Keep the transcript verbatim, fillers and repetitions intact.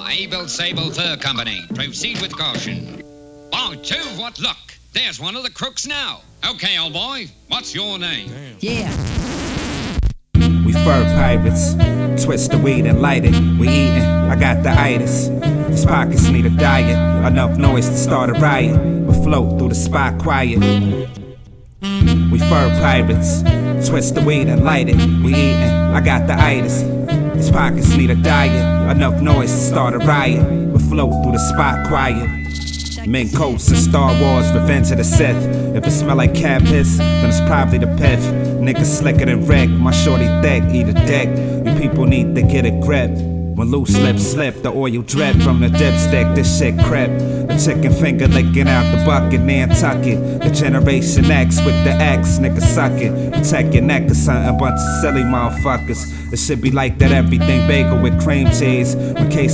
Abel Sable Fur Company. Proceed with caution. By Jove, what luck! There's one of the crooks now. Okay, old boy, what's your name? Yeah. We fur pirates. Twist the weed and light it. We eatin', I got the itis. These pockets need a diet. Enough noise to start a riot. We float through the spot quiet. We fur pirates. Twist the weed and light it. We eatin', I got the itis. These pockets need a diet. Enough noise to start a riot. We float through the spot quiet. Mink coats and Star Wars, Revenge of the Sith. If it smell like cat piss, then it's probably the piff. Niggas slicker than Rick, my shorty thick, eat a dick. You people need to get a grip. When loose lips slip, the oil drip from the dipstick, this shit crip. The chicken finger licking out the bucket, Nantucket. The Generation X with the X, nigga suck it. Protect your neck or something, bunch of silly motherfuckers. It should be like that everything bagel with cream cheese. In case